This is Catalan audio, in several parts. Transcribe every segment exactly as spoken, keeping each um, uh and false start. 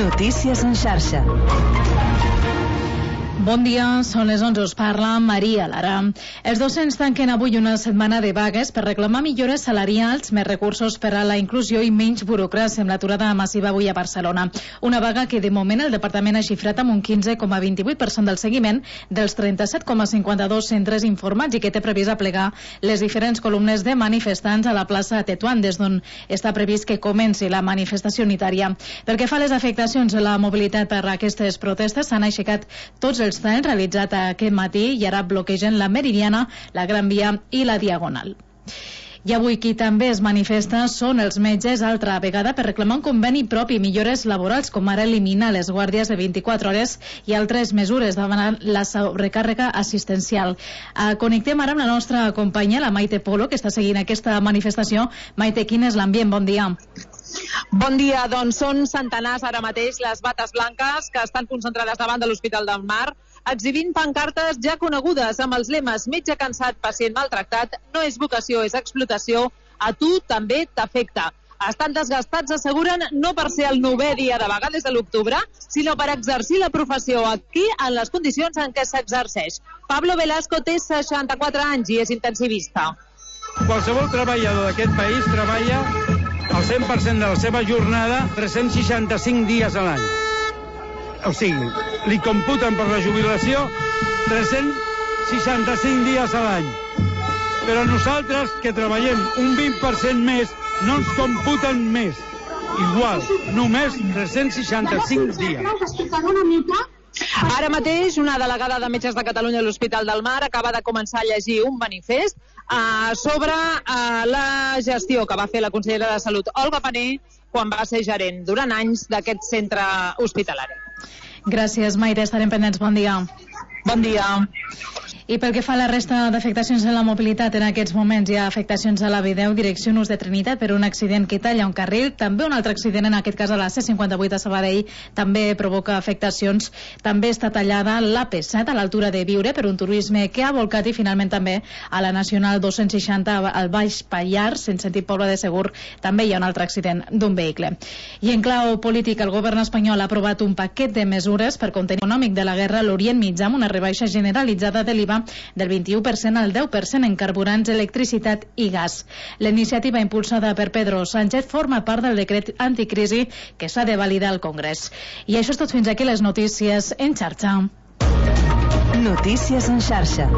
Notícies en xarxa. Bon dia, són les onze, us parla Maria Lara. Els docents tanquen avui una setmana de vagues per reclamar millores salarials, més recursos per a la inclusió i menys burocràcia amb l'aturada massiva avui a Barcelona. Una vaga que de moment el departament ha xifrat amb un quinze coma vint-i-vuit per cent del seguiment dels trenta-set coma cinquanta-dos centres informats i que té previst aplegar les diferents columnes de manifestants a la plaça Tetuan, des d'on està previst que comenci la manifestació unitària. Pel que fa a les afectacions a la mobilitat per a aquestes protestes, s'han aixecat tots els trens realitzat aquest matí i ara bloquegen la Meridiana, la Gran Via i la Diagonal. I avui qui també es manifesta són els metges, altra vegada per reclamar un conveni propi i millores laborals, com ara eliminar les guàrdies de vint-i-quatre hores i altres mesures davant la sobrecàrrega assistencial. Connectem ara amb la nostra companya, la Maite Polo, que està seguint aquesta manifestació. Maite, quin és l'ambient? Bon dia. Bon dia, doncs són centenars ara mateix les bates blanques que estan concentrades davant de l'Hospital del Mar, exhibint pancartes ja conegudes amb els lemes metge cansat, pacient maltractat, no és vocació, és explotació, a tu també t'afecta. Estan desgastats, asseguren, no per ser el novè dia de vaga des de l'octubre, sinó per exercir la professió aquí en les condicions en què s'exerceix. Pablo Velasco té seixanta-quatre anys i és intensivista. Qualsevol treballador d'aquest país treballa el cent per cent de la seva jornada tres-cents seixanta-cinc dies a l'any. O sigui, li computen per la jubilació tres-cents seixanta-cinc dies a l'any. Però nosaltres, que treballem un vint per cent més, no ens computen més. Igual, només tres-cents seixanta-cinc dies. Ara mateix, una delegada de Metges de Catalunya a l'Hospital del Mar acaba de començar a llegir un manifest uh, sobre uh, la gestió que va fer la consellera de Salut, Olga Pané, quan va ser gerent durant anys d'aquest centre hospitalari. Gràcies, Maite. Estarem pendents. Bon dia. Bon dia. I pel que fa a la resta d'afectacions en la mobilitat, en aquests moments hi ha afectacions a la B deu, direcció Nus de Trinitat, per un accident que talla un carril. També un altre accident, en aquest cas a la C cinquanta-vuit a Sabadell, també provoca afectacions. També està tallada l'A P set a l'altura de Biure per un turisme que ha volcat, i finalment també a la Nacional dos-cents seixanta al Baix Pallars, en sentit Pobla de Segur, també hi ha un altre accident d'un vehicle. I en clau polític, el govern espanyol ha aprovat un paquet de mesures per contenir econòmic de la guerra a l'Orient Mitjà, amb una rebaixa generalitzada de l'I V A del vint-i-u per cent al deu per cent en carburants, electricitat i gas. La iniciativa impulsada per Pedro Sánchez forma part del decret anticrisi que s'ha de validar al Congrés. I això és tot fins aquí les notícies en xarxa. Notícies en xarxa.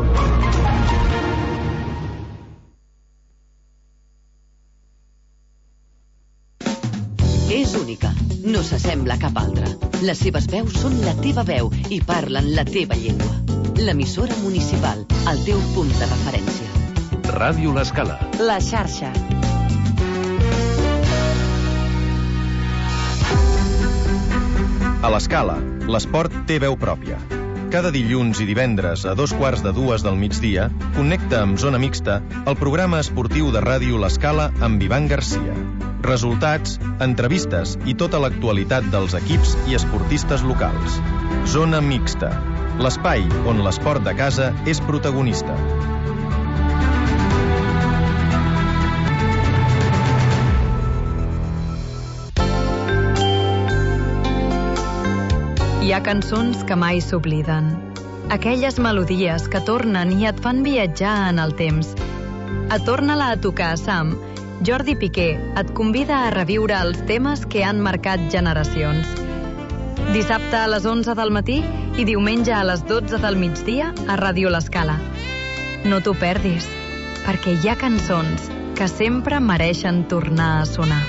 És única, no s'assembla a cap altra. Les seves veus són la teva veu i parlen la teva llengua. L'emissora municipal, el teu punt de referència. Ràdio L'Escala. La xarxa. A l'Escala, l'esport té veu pròpia. Cada dilluns i divendres a dos quarts de dues del migdia, connecta amb Zona Mixta el programa esportiu de Ràdio L'Escala amb Ivan Garcia. Resultats, entrevistes i tota l'actualitat dels equips i esportistes locals. Zona Mixta, l'espai on l'esport de casa és protagonista. Hi ha cançons que mai s'obliden. Aquelles melodies que tornen i et fan viatjar en el temps. A Torna-la a tocar, Sam. Jordi Piqué et convida a reviure els temes que han marcat generacions. Dissabte a les onze del matí i diumenge a les dotze del migdia a Ràdio L'Escala. No t'ho perdis, perquè hi ha cançons que sempre mereixen tornar a sonar.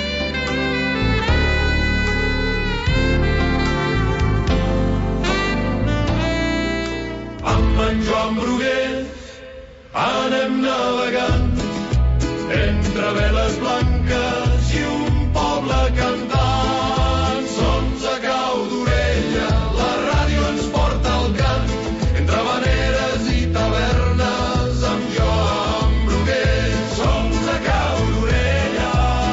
Amb en Joan Bruguer anem navegant entre veles blanques i un poble cantant. Sols a cau d'orella, la ràdio ens porta al cant, entre habaneres i tavernes, amb Joan Bruguer. Sols a cau d'orella.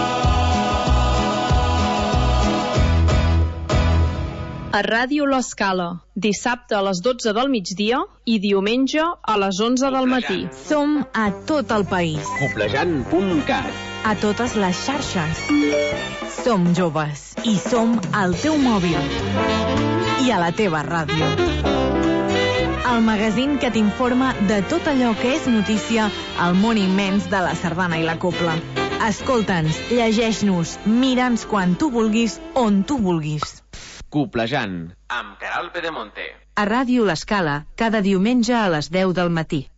A Ràdio L'Escala, dissabte a les dotze del migdia i diumenge a les onze del matí. Som a tot el país. Coblejant punt cat. A totes les xarxes. Som joves i som al teu mòbil i a la teva ràdio. El magazín que t'informa de tot allò que és notícia al món immens de la sardana i la copla. Escolta'ns, llegeix-nos, mira'ns quan tu vulguis, on tu vulguis. Coplejant, amb Caral Pedemonte. A Ràdio L'Escala, cada diumenge a les deu del matí.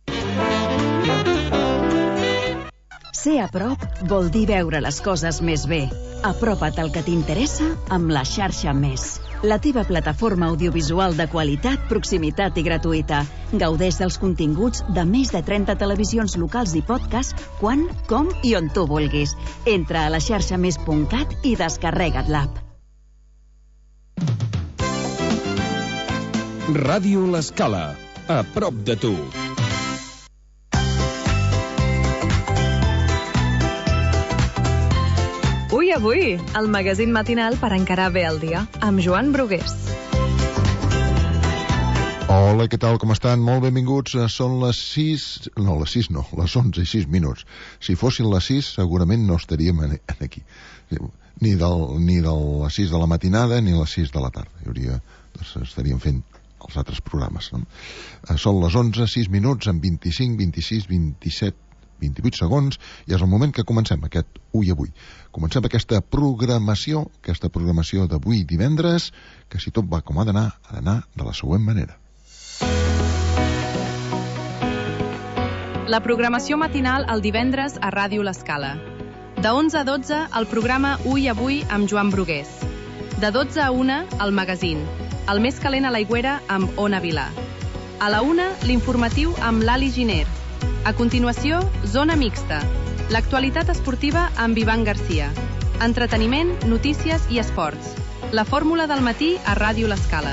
Ser a prop vol dir veure les coses més bé. Apropa't al que t'interessa amb la xarxa Més. La teva plataforma audiovisual de qualitat, proximitat i gratuïta. Gaudeix dels continguts de més de trenta televisions locals i podcast quan, com i on tu vulguis. Entra a la xarxa més punt cat i descarrega't l'app. Ràdio L'Escala, a prop de tu. Ui, avui, el magazín matinal per encarar bé el dia, amb Joan Brugués. Hola, què tal, com estan? Molt benvinguts. Són les sis... No, les sis no, les onze i sis minuts. Si fossin les sis, segurament no estaríem aquí. Ni, del, ni de les sis de la matinada ni les sis de la tarda. Hi hauria, doncs, estaríem fent els altres programes. No? Són les onze, sis minuts, amb vint-i-cinc, vint-i-sis, vint-i-set, vint-i-vuit segons, i és el moment que comencem aquest Ui Avui. Comencem aquesta programació, aquesta programació d'avui divendres, que si tot va com ha d'anar, ha d'anar de la següent manera. La programació matinal el divendres a Ràdio L'Escala. De onze a dotze, el programa Ui Avui amb Joan Brugués. De dotze a una, el magazín. El més calent a l'aigüera amb Ona Vilà. A la una, l'informatiu amb l'Ali Giner. A continuació, Zona Mixta. L'actualitat esportiva amb Ivan Garcia. Entreteniment, notícies i esports. La fórmula del matí a Ràdio L'Escala.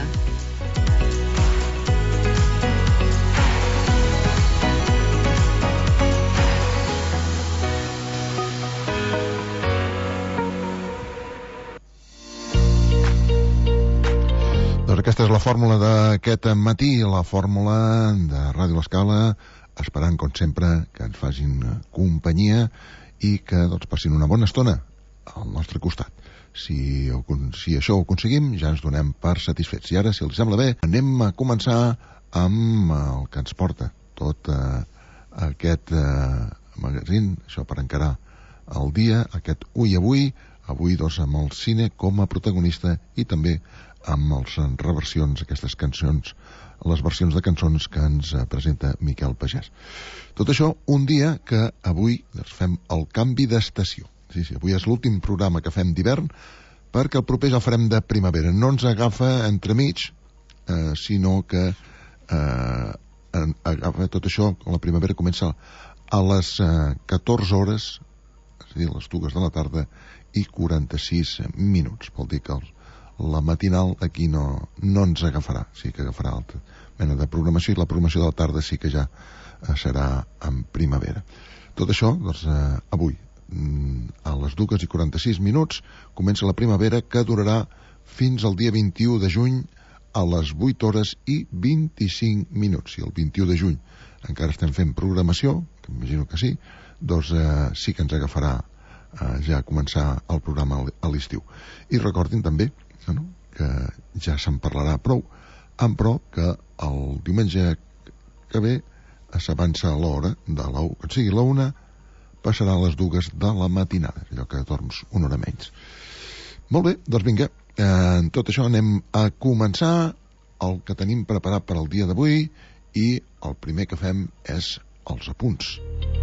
Doncs aquesta és la fórmula d'aquest matí, la fórmula de Ràdio L'Escala, esperant, com sempre, que ens facin companyia i que doncs, passin una bona estona al nostre costat. Si, si això ho aconseguim, ja ens donem per satisfets. I ara, si els sembla bé, anem a començar amb el que ens porta tot eh, aquest eh, magazín, això per encarar el dia, aquest Ui Avui, avui doncs, amb el cine com a protagonista i també amb les reversions, aquestes cançons, les versions de cançons que ens presenta Miquel Pagès. Tot això un dia que avui doncs, fem el canvi d'estació. Sí, sí, avui és l'últim programa que fem d'hivern perquè el proper ja el farem de primavera. No ens agafa entremig, eh, sinó que eh, agafa tot això, la primavera comença a les eh, catorze hores, és a dir, les dues de la tarda i quaranta-sis minuts. Vol dir que els la matinal aquí no, no ens agafarà, sí que agafarà altra mena de programació, i la programació de la tarda sí que ja eh, serà en primavera. Tot això, doncs, eh, avui, a les dues i quaranta-sis minuts, comença la primavera, que durarà fins al dia vint-i-u de juny a les vuit hores i vint-i-cinc minuts. Si el vint-i-u de juny encara estem fent programació, que imagino que sí, doncs eh, sí que ens agafarà eh, ja començar el programa a l'estiu. I recordin també no? que ja se'n parlarà prou, en pro que el diumenge que ve s'avança a l'hora de la, o sigui, la una passarà a les dues de la matinada, allò que dorms una hora menys. Molt bé, doncs vinga, eh, en tot això anem a començar el que tenim preparat per al dia d'avui, i el primer que fem és els apunts.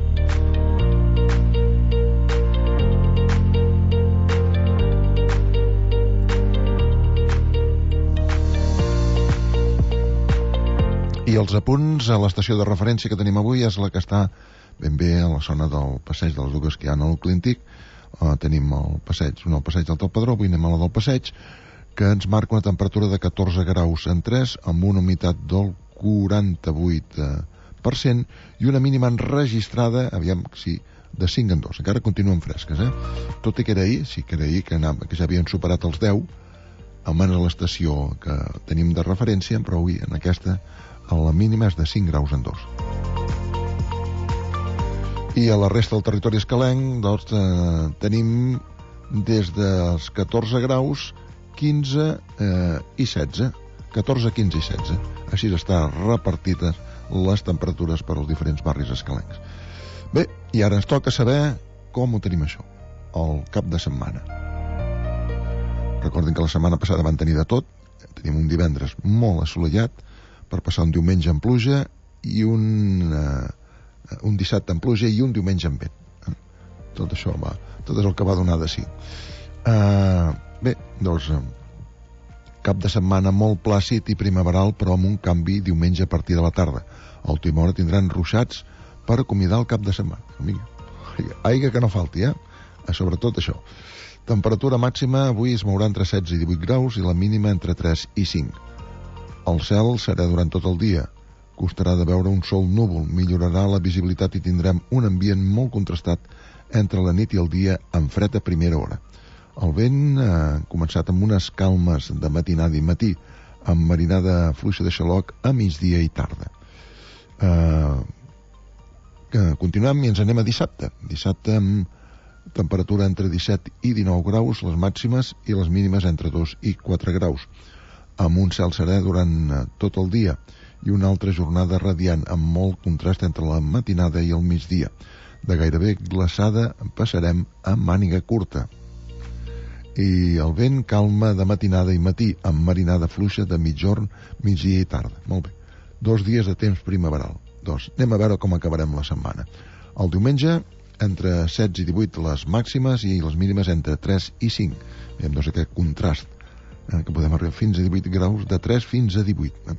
I els apunts a l'estació de referència que tenim avui és la que està ben bé a la zona del passeig de les Dugues, que hi ha al Clínic. Uh, tenim el passeig, no el passeig del Padró, avui anem a la del passeig, que ens marca una temperatura de catorze graus en tres, amb una humitat del quaranta-vuit per cent i una mínima enregistrada, aviam, sí, de cinc en dos. Encara continuen fresques, eh? Tot i que era ahir, sí que era ahir, que, anava, que ja havien superat els deu, amb l'estació que tenim de referència, però avui en aquesta a la mínima és de cinc graus en dos. I a la resta del territori escalenc doncs, eh, tenim des dels catorze graus, quinze eh, i setze. catorze, quinze i setze. Així està repartides les temperatures per als diferents barris escalencs. Bé, i ara ens toca saber com ho tenim això, el cap de setmana. Recordin que la setmana passada van tenir de tot. Tenim un divendres molt assolellat per passar un diumenge en pluja i un, uh, un dissabte en pluja i un diumenge en vent. Eh? Tot això va, tot és el que va donar de si. Uh, bé, doncs, uh, cap de setmana molt plàcid i primaveral, però amb un canvi diumenge a partir de la tarda. A última hora tindran ruixats per acomiadar el cap de setmana. Amiga, aigua que no falti, eh? Sobretot això. Temperatura màxima avui es mourà entre setze i divuit graus i la mínima entre tres i cinc. El cel serà durant tot el dia. Costarà de veure un sol núvol, millorarà la visibilitat i tindrem un ambient molt contrastat entre la nit i el dia amb fred a primera hora. El vent ha començat amb unes calmes de matinada i matí, amb marinada fluixa de xaloc a migdia i tarda. Uh, continuem i ens anem a dissabte. Dissabte amb temperatura entre disset i dinou graus, les màximes, i les mínimes entre dos i quatre graus. Amb un cel serè durant tot el dia i una altra jornada radiant amb molt contrast entre la matinada i el migdia. De gairebé glaçada passarem a màniga curta. I el vent calma de matinada i matí, amb marinada fluixa de mitjorn, migdia i tarda. Molt bé. Dos dies de temps primaveral. Doncs anem a veure com acabarem la setmana. El diumenge, entre setze i divuit les màximes i les mínimes entre tres i cinc. Veiem, doncs, aquest contrast, eh, que podem arribar fins a divuit graus, de tres fins a divuit. Eh?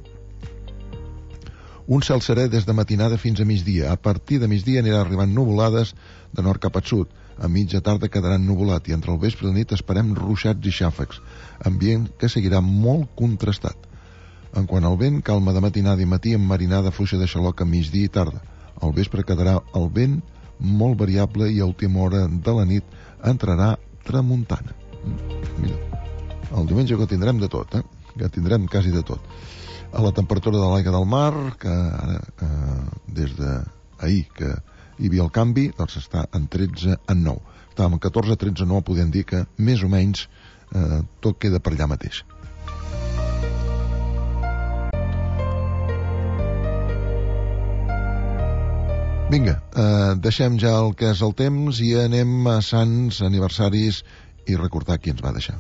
Un cel serè des de matinada fins a migdia. A partir de migdia anirà arribant nuvolades de nord cap a sud. A mitja tarda quedaran nuvolat i entre el vespre i la nit esperem ruixats i xàfecs, ambient que seguirà molt contrastat. En quant al vent, calma de matinada i matí amb marinada fluixa de xaloc a migdia i tarda. Al vespre quedarà el vent molt variable i a última hora de la nit entrarà tramuntana. Mira, el diumenge que tindrem de tot, eh? Que tindrem quasi de tot. A la temperatura de l'aigua del mar, que ara, eh, des d'ahir que hi havia el canvi, doncs està en tretze en nou. Estàvem en catorze, tretze, nou, podem dir que més o menys eh, tot queda per allà mateix. Vinga, eh, deixem ja el que és el temps i anem a sants, aniversaris i recordar qui ens va deixar.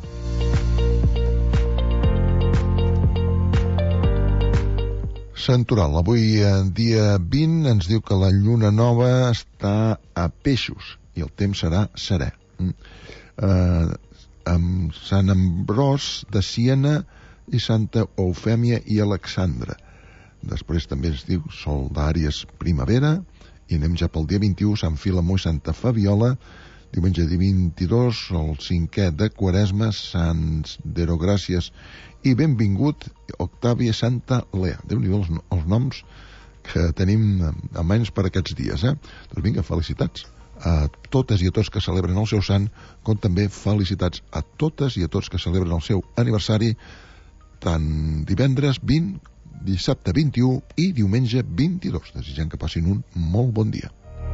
Santoral, avui dia vint ens diu que la lluna nova està a Peixos i el temps serà serè. Mm. Eh, amb Sant Ambròs de Siena i Santa Eufèmia i Alexandra. Després també es diu Sol d'Àries primavera i anem ja pel dia vint-i-u, Sant Filemó i Santa Fabiola. Diumenge dia vint-i-dos, el cinquè de Quaresma, Sants Derogràcies i benvingut Octàvia Santa Lea. Déu-n'hi-do els, els noms que tenim a mans per aquests dies, eh? Doncs vinga, felicitats a totes i a tots que celebren el seu sant, com també felicitats a totes i a tots que celebren el seu aniversari, tant divendres vint, dissabte vint-i-u i diumenge vint-i-dos. Desitgem que passin un molt bon dia.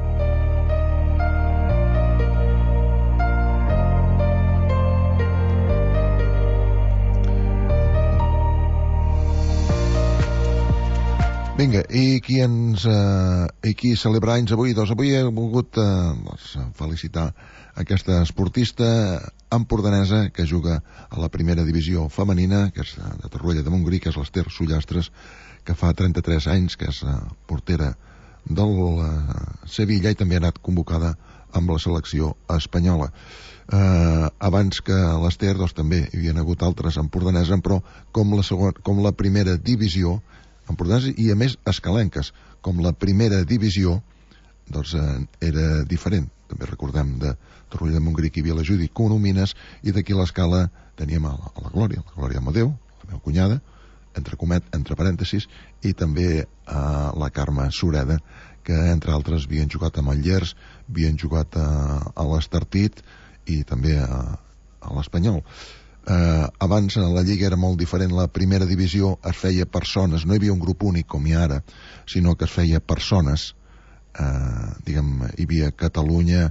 Vinga, i qui ens eh, i qui celebra anys avui? Doncs avui he volgut eh, doncs, felicitar aquesta esportista empordanesa que juga a la primera divisió femenina, que és de Torroella de Montgrí, que és l'Ester Sullastres, que fa trenta-tres anys que és eh, portera del eh, Sevilla i també ha anat convocada amb la selecció espanyola. Eh, abans que l'Ester, doncs també hi havia hagut altres empordaneses, però com la, segon, com la primera divisió empordaneses i a més escalenques, com la primera divisió doncs eh, era diferent. També recordem de Torroella de Montgrí que hi havia la Judit Coromines i d'aquí a l'Escala teníem a la, a la Glòria, la Glòria Amadeu, la meva cunyada, entre comet, entre parèntesis, i també a la Carme Sureda, que entre altres havien jugat a Manllers, havien jugat a, a l'Estartit i també a, a l'Espanyol. Eh, abans la lliga era molt diferent. La primera divisió es feia persones, no hi havia un grup únic com hi ha ara, sinó que es feia persones. eh, diguem, hi havia Catalunya,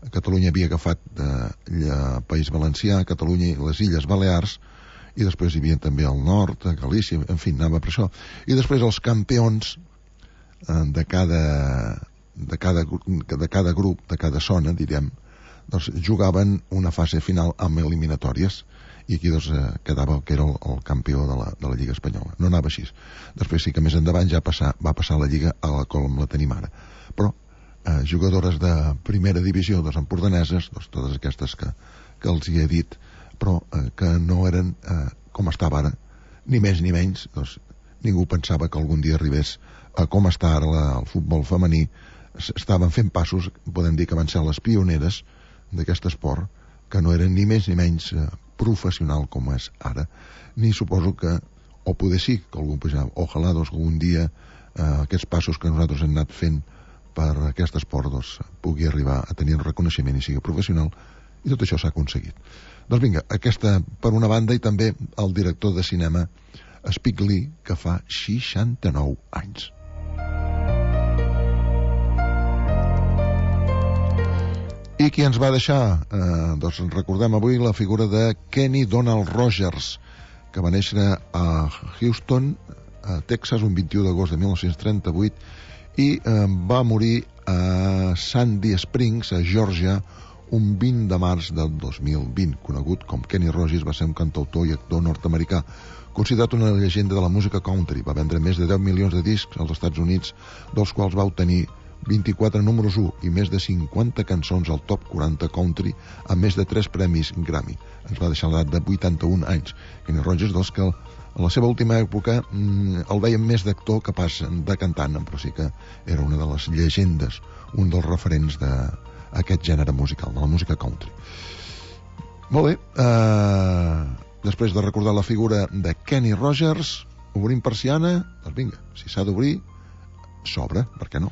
Catalunya havia agafat de País Valencià, Catalunya i les Illes Balears, i després hi havia també el nord, Galícia, en fi, anava per això. I després els campions de cada, de cada, de cada grup, de cada zona, direm, doncs jugaven una fase final amb eliminatòries, i aquí doncs quedava el que era el, el campió de la, de la Lliga Espanyola. No anava així. Després sí que més endavant ja passar, va passar la Lliga a la com la tenim ara. Però eh, jugadores de primera divisió, doncs empordaneses, doncs totes aquestes que, que els hi he dit, però eh, que no eren eh, com estava ara, ni més ni menys, doncs ningú pensava que algun dia arribés a com està ara la, el futbol femení. Estaven fent passos, podem dir que van ser les pioneres d'aquest esport, que no eren ni més ni menys eh, professional com és ara, ni suposo que, o poder sí que algú pujava, ojalà doncs algun dia eh, aquests passos que nosaltres hem anat fent per aquest esport doncs, pugui arribar a tenir un reconeixement i sigui professional, i tot això s'ha aconseguit. Doncs vinga, aquesta per una banda, i també el director de cinema Spike Lee, que fa seixanta-nou anys. I qui ens va deixar? Eh, doncs recordem avui la figura de Kenny Donald Rogers, que va néixer a Houston, a Texas, un vint-i-u d'agost de mil nou-cents trenta-vuit, i eh, va morir a Sandy Springs, a Georgia, un vint de març del dos mil vint. Conegut com Kenny Rogers, va ser un cantautor i actor nord-americà, considerat una llegenda de la música country. Va vendre més de deu milions de discs als Estats Units, dels quals va obtenir vint-i-quatre números u i més de cinquanta cançons al top quaranta country, amb més de tres premis Grammy. Ens va deixar l'edat de vuitanta-un anys. Kenny Rogers, doncs, que a la seva última època mm, el veiem més d'actor que pas de cantant, però sí que era una de les llegendes, un dels referents d'aquest gènere musical, de la música country. Molt bé, eh, després de recordar la figura de Kenny Rogers, obrim persiana, doncs vinga, si s'ha d'obrir, s'obre, per què no?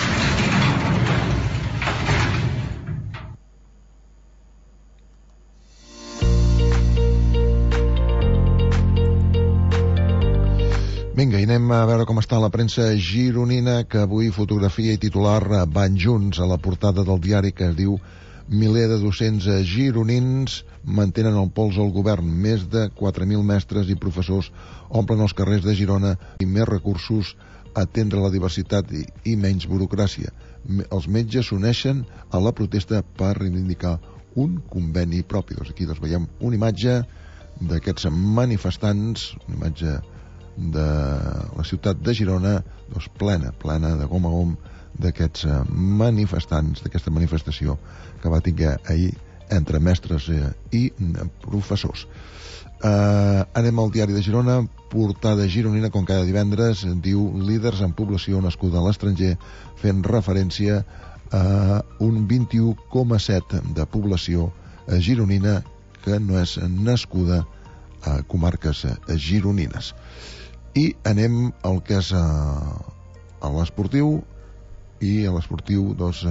Vinga, i anem a veure com està la premsa gironina, que avui fotografia i titular van junts a la portada del diari, que es diu miler de docents gironins mantenen el pols al govern. Més de quatre mil mestres i professors omplen els carrers de Girona i més recursos a atendre la diversitat i, i menys burocràcia. Els metges s'uneixen a la protesta per reivindicar un conveni propi. Doncs aquí doncs, veiem una imatge d'aquests manifestants, una imatge de la ciutat de Girona, doncs plena, plena de gom a gom d'aquests manifestants, d'aquesta manifestació que va tinguer ahir entre mestres i professors. Uh, anem al diari de Girona, portada gironina, com cada divendres, diu líders en població nascuda a l'estranger, fent referència a un vint-i-u coma set de població gironina que no és nascuda a comarques gironines. I anem al que és a, a l'esportiu, i a l'esportiu doncs,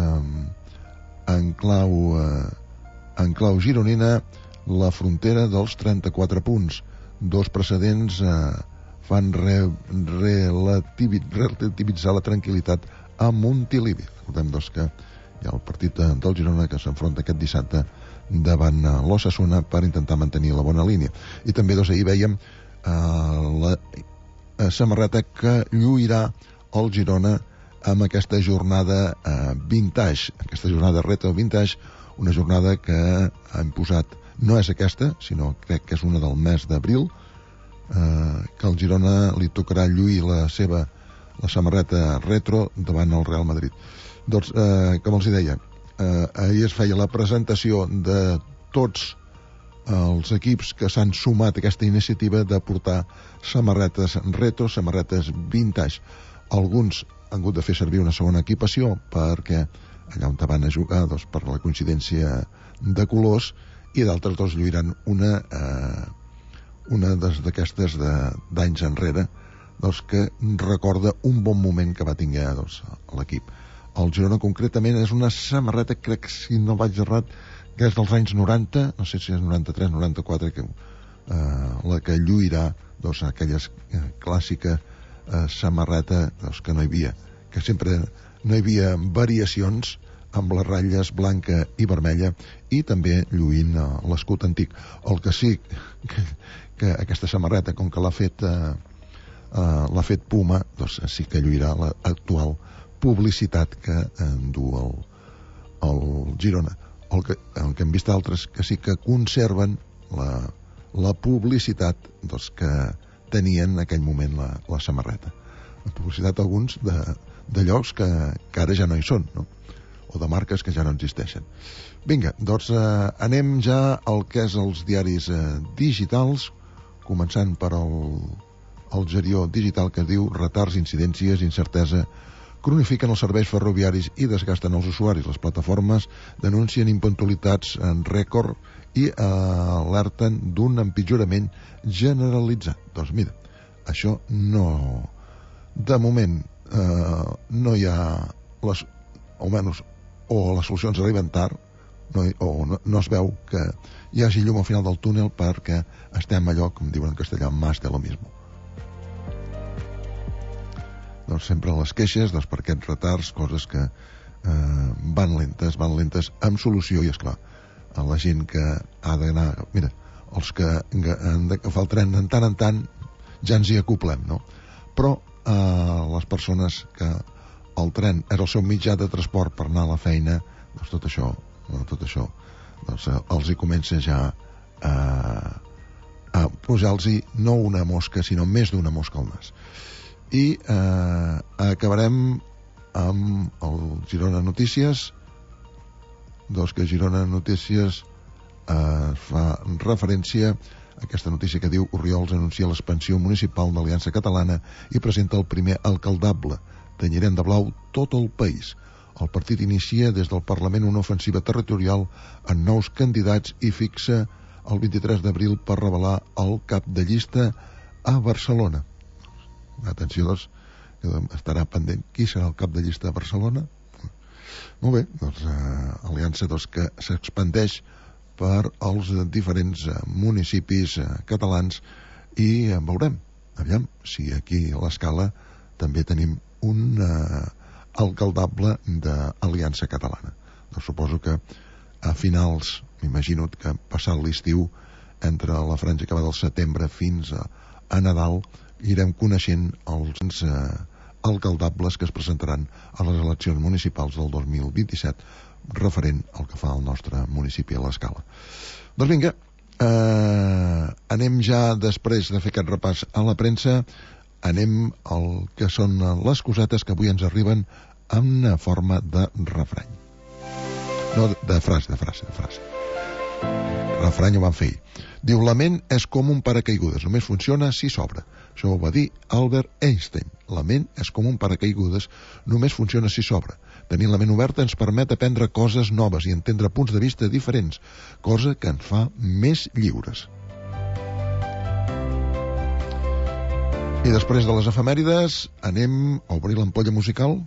en clau en clau gironina, la frontera dels trenta-quatre punts. Dos precedents eh, fan re, relativi, relativitzar la tranquil·litat a Montilivi. Recordem doncs, que hi ha el partit del Girona que s'enfronta aquest dissabte davant l'Osasuna per intentar mantenir la bona línia. I també doncs, ahir veiem eh, la eh, samarreta que lluirà el Girona amb aquesta jornada eh, vintage, aquesta jornada retro vintage, una jornada que han posat, no és aquesta, sinó crec que és una del mes d'abril, eh, que al Girona li tocarà lluir la seva la samarreta retro davant el Real Madrid. Doncs, eh, com els deia, eh, ahir es feia la presentació de tots els equips que s'han sumat a aquesta iniciativa de portar samarretes retro, samarretes vintage. Alguns han hagut de fer servir una segona equipació perquè allà on van a jugar doncs, per la coincidència de colors, i d'altres doncs lluiran una eh, una d'aquestes d'anys enrere doncs, que recorda un bon moment que va tinguer doncs, l'equip. El Girona concretament és una samarreta, crec, si no vaig errat, que és dels anys noranta, no sé si és noranta-tres, noranta-quatre, que, eh, la que lluirà doncs, aquella eh, clàssica eh, samarreta doncs, que no hi havia, que sempre no hi havia variacions amb les ratlles blanca i vermella, i també lluint eh, l'escut antic. El que sí que, que aquesta samarreta, com que l'ha fet eh, eh, l'ha fet Puma, doncs sí que lluirà l'actual publicitat que eh, du el, el Girona. El que, el que hem vist altres que sí que conserven la, la publicitat doncs, que tenien en aquell moment la, la samarreta. La publicitat alguns de, de llocs que, que ara ja no hi són, no? O de marques que ja no existeixen. Vinga, doncs eh, anem ja al que és els diaris eh, digitals, començant per el, el Gerió digital, que diu retards, incidències, incertesa cronifiquen els serveis ferroviaris i desgasten els usuaris. Les plataformes denuncien impuntualitats en rècord i eh, alerten d'un empitjorament generalitzat. Doncs mira, això no... De moment eh, no hi ha les, almenys, o les solucions arriben tard, no, o no, no es veu que hi hagi llum al final del túnel, perquè estem allò, com diuen en castellà, más de lo mismo. Doncs sempre les queixes doncs, per aquests retards, coses que eh, van lentes, van lentes amb solució, i esclar, a la gent que ha d'anar... Mira, els que han d'agafar el tren en tant en tant ja ens hi acoplem, no? Però eh, les persones que el tren és el seu mitjà de transport per anar a la feina, doncs tot això, tot això doncs, eh, els hi comença ja a, a posar-los no una mosca, sinó més d'una mosca al nas. I eh, acabarem amb el Girona Notícies, doncs que Girona Notícies eh, fa referència a aquesta notícia que diu Oriols anuncia l'expansió municipal d'Aliança Catalana i presenta el primer alcaldable. Tenyirem de blau tot el país. El partit inicia des del Parlament una ofensiva territorial en nous candidats i fixa el vint-i-tres d'abril per revelar el cap de llista a Barcelona. Atenció, doncs, que estarà pendent qui serà el cap de llista a Barcelona. Molt bé, doncs eh, Aliança doncs, que s'expandeix per als diferents eh, municipis eh, catalans, i eh, veurem, aviam, si aquí a l'Escala també tenim un eh, alcaldable d'Aliança Catalana. Doncs suposo que a finals, m'imagino que passat l'estiu, entre la franja que va del setembre fins a, a Nadal, irem coneixent els eh, alcaldables que es presentaran a les eleccions municipals del dos mil vint-i-set, referent al que fa el nostre municipi a l'Escala. Doncs vinga, eh, anem ja, després de fer aquest repàs a la premsa, anem al que són les cosetes que avui ens arriben en una forma de refrany. No, de frase, de frase, de frase. Refrany ho van fer. Diu, la ment és com un paracaigudes, només funciona si s'obre. Això ho va dir Albert Einstein. La ment és com un paracaigudes, només funciona si s'obre. Tenir la ment oberta ens permet aprendre coses noves i entendre punts de vista diferents, cosa que ens fa més lliures. I després de les efemèrides anem a obrir l'ampolla musical.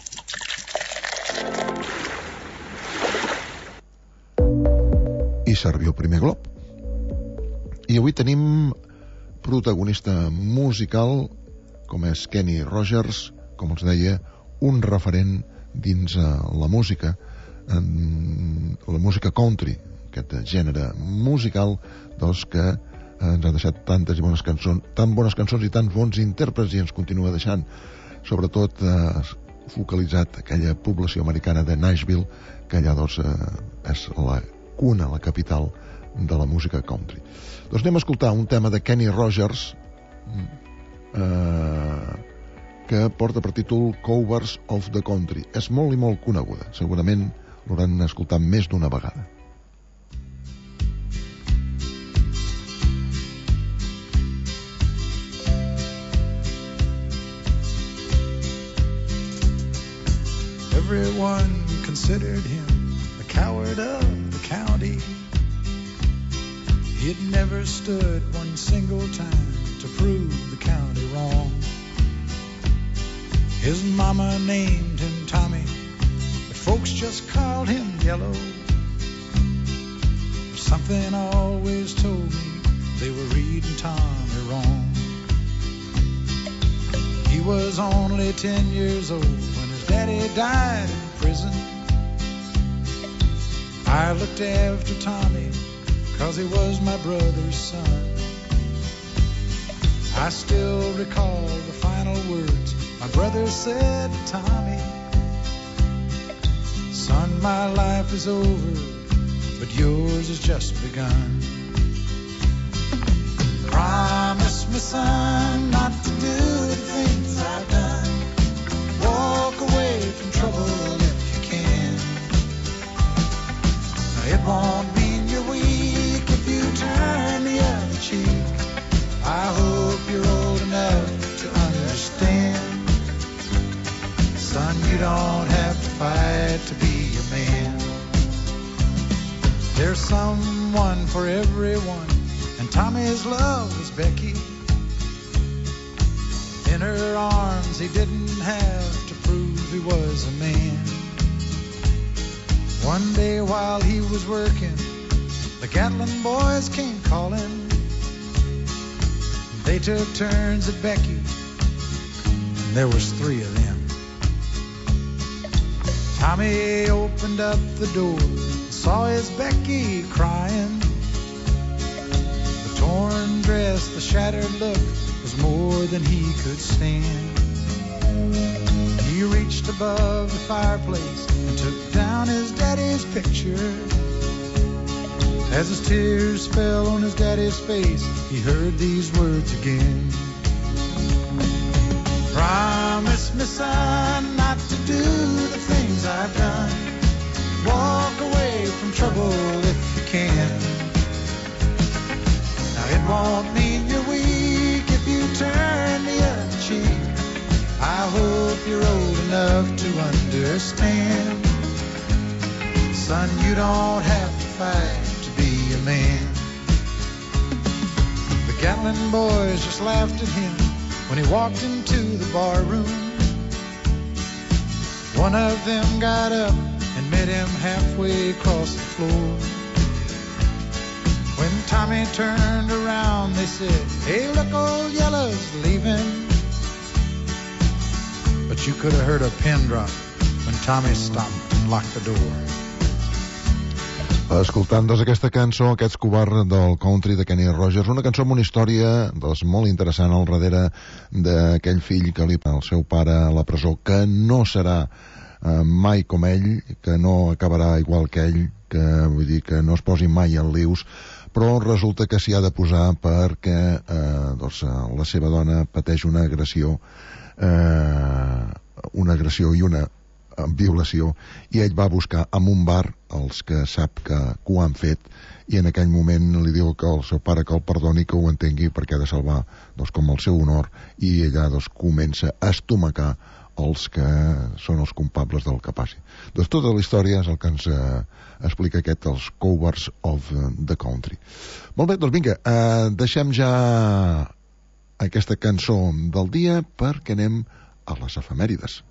I servir el primer glob. I avui tenim protagonista musical, com és Kenny Rogers, com els deia, un referent dins uh, la música, en la música country, aquest gènere musical, doncs que uh, ens ha deixat tantes i bones cançons, tan bones cançons i tants bons intèrprets, i ens continua deixant, sobretot uh, focalitzat aquella població americana de Nashville, que allà doncs uh, és la cuna, la capital de la música country. Doncs anem a escoltar un tema de Kenny Rogers eh, que porta per títol Covers of the Country. És molt i molt coneguda, segurament l'hauran escoltat més d'una vegada. Everyone considered him the coward of the county. He'd never stood one single time to prove the county wrong. His mama named him Tommy, but folks just called him Yellow. Something always told me they were reading Tommy wrong. He was only ten years old when his daddy died in prison. I looked after Tommy, 'cause he was my brother's son. I still recall the final words my brother said to Tommy. Son, my life is over, but yours has just begun. Promise me, son, not to do the things I've done. Walk away from trouble if you can. Now, it won't mean you're weak if you turn the other cheek. I hope you're old enough to understand. Son, you don't have to fight to be a man. There's someone for everyone, and Tommy's love was Becky. In her arms he didn't have to prove he was a man. One day while he was working, the Gatlin boys came calling. They took turns at Becky, and there was three of them. Tommy opened up the door and saw his Becky crying. The torn dress, the shattered look was more than he could stand. He reached above the fireplace and took down his daddy's picture. As his tears fell on his daddy's face, he heard these words again. Promise me, son, not to do the things I've done. Walk away from trouble if you can. Now, it won't mean you're weak if you turn the other cheek. I hope you're old enough to understand. Son, you don't have to fight to be a man. The Gatlin boys just laughed at him when he walked into the bar room. One of them got up and met him halfway across the floor. When Tommy turned around, they said, "Hey, look, old Yellow's leaving." But you could have heard a pin drop when Tommy stopped and locked the door. Escoltant doncs aquesta cançó, aquest covar del country de Kenny Rogers, una cançó amb una història doncs, molt interessant al darrere d'aquell fill que li va al seu pare a la presó, que no serà eh, mai com ell, que no acabarà igual que ell, que vull dir que no es posi mai en lius, però resulta que s'hi ha de posar perquè eh, doncs, la seva dona pateix una agressió eh, una agressió i una violació, i ell va buscar en un bar els que sap que, que ho han fet, i en aquell moment li diu que el seu pare que el perdoni, que ho entengui, perquè ha de salvar doncs, com el seu honor, i ella doncs, comença a estomacar els que són els culpables del que passi. Doncs tota la història és el que ens eh, explica aquest, els Covers of the Country. Molt bé, doncs vinga, eh, deixem ja aquesta cançó del dia perquè anem a les efemèrides.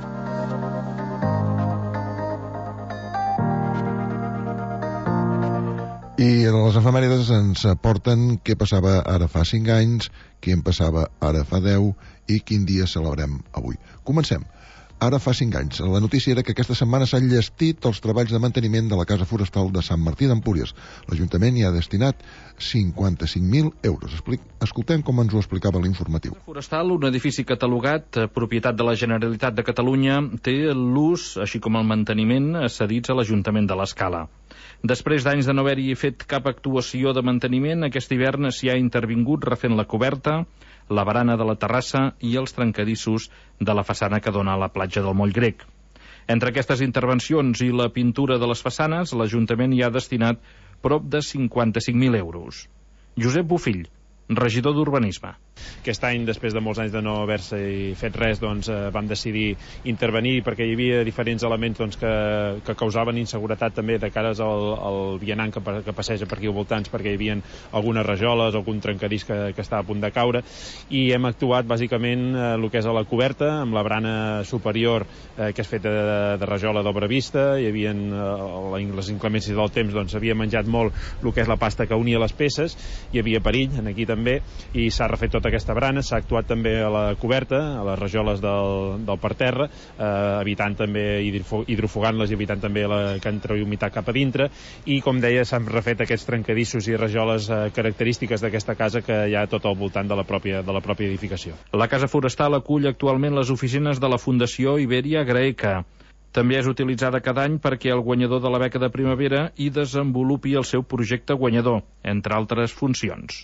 I a les efemèrides ens aporten què passava ara fa cinc anys, què en passava ara fa deu i quin dia celebrem avui. Comencem. Ara fa cinc anys. La notícia era que aquesta setmana s'han llestit els treballs de manteniment de la Casa Forestal de Sant Martí d'Empúries. L'Ajuntament hi ha destinat cinquanta-cinc mil euros. Escoltem com ens ho explicava l'informatiu. La Casa Forestal, un edifici catalogat, propietat de la Generalitat de Catalunya, té l'ús, així com el manteniment, cedits a l'Ajuntament de l'Escala. Després d'anys de no haver-hi fet cap actuació de manteniment, aquest hivern s'hi ha intervingut refent la coberta, la barana de la terrassa i els trencadissos de la façana que dona a la platja del Moll Grec. Entre aquestes intervencions i la pintura de les façanes, l'Ajuntament hi ha destinat prop de cinquanta-cinc mil euros. Josep Bofill, regidor d'Urbanisme. Aquest any, després de molts anys de no haver-se fet res, doncs, eh, vam decidir intervenir perquè hi havia diferents elements doncs, que, que causaven inseguretat també de cares al, al vianant que, que passeja per aquí al voltants, perquè hi havia algunes rajoles, algun trencadís que, que estava a punt de caure, i hem actuat bàsicament eh, el que és a la coberta, amb la brana superior eh, que és feta de, de rajola d'obra vista. Hi havia eh, les inclemències del temps, doncs havia menjat molt el que és la pasta que unia les peces, hi havia perill, en aquí també també, i s'ha refet tota aquesta barana, s'ha actuat també a la coberta, a les rajoles del, del parterre, eh, evitant també hidrofugant-les i evitant també la, que entri humitat cap a dintre, i com deia s'han refet aquests trencadissos i rajoles eh, característiques d'aquesta casa que hi ha tot al voltant de la pròpia, de la pròpia edificació. La Casa Forestal acull actualment les oficines de la Fundació Iberia Graeca. També és utilitzada cada any perquè el guanyador de la beca de primavera hi desenvolupi el seu projecte guanyador, entre altres funcions.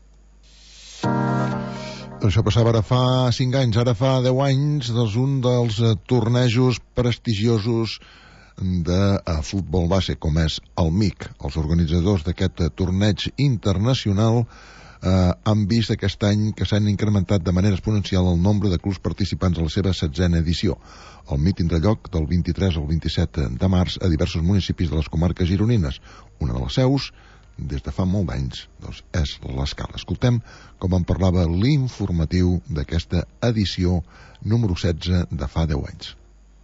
Això passava ara fa cinc anys, ara fa deu anys, doncs un dels tornejos prestigiosos de futbol base, com és el M I C. Els organitzadors d'aquest torneig internacional eh, han vist aquest any que s'han incrementat de manera exponencial el nombre de clubs participants a la seva setzena edició. El M I C tindrà lloc del vint-i-tres al vint-i-set de març a diversos municipis de les comarques gironines. Una de les seus, des de fa molt d'anys, doncs és l'Escala. Escoltem com en parlava l'informatiu d'aquesta edició número setze de fa deu anys.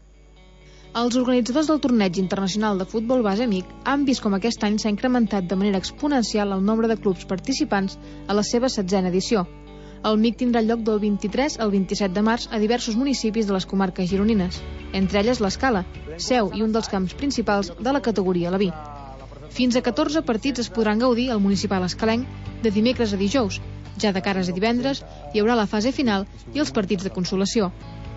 Els organitzadors del torneig internacional de futbol base M I C han vist com aquest any s'ha incrementat de manera exponencial el nombre de clubs participants a la seva setzena edició. El M I C tindrà lloc del vint-i-tres al vint-i-set de març a diversos municipis de les comarques gironines, entre elles l'Escala, seu i un dels camps principals de la categoria Laví. Fins a catorze partits es podran gaudir al municipal escalenc de dimecres a dijous. Ja de cares a divendres hi haurà la fase final i els partits de consolació.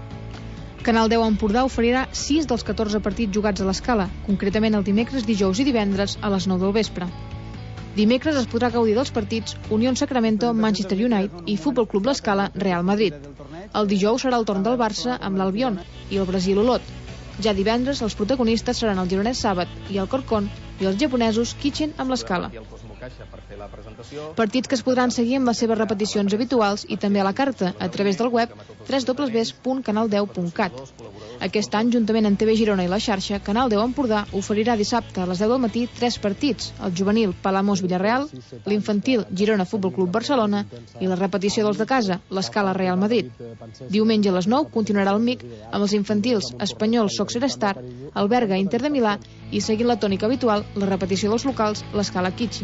Canal deu Empordà oferirà sis dels catorze partits jugats a l'Escala, concretament el dimecres, dijous i divendres a les nou del vespre. Dimecres es podrà gaudir dels partits Unión Sacramento, Manchester United i Futbol Club l'Escala, Real Madrid. El dijous serà el torn del Barça amb l'Albion i el Brasil Olot. Ja divendres els protagonistes seran el gironès Sàbat i el Corcón i els japonesos Kitchen amb l'Escala. Partits que es podran seguir amb les seves repeticions habituals i també a la carta a través del web w w w punt canal deu punt cat. Aquest any, juntament amb T V Girona i la xarxa, Canal deu Empordà oferirà dissabte a les deu del matí tres partits, el juvenil Palamós-Villarreal, l'infantil Girona Futbol Club Barcelona i la repetició dels de casa, l'Escala Real Madrid. Diumenge a les nou continuarà el M I C amb els infantils Espanyol Soccer Star, el Berga Inter de Milà i, seguint la tònica habitual, la repetició dels locals, l'Escala Kitchen.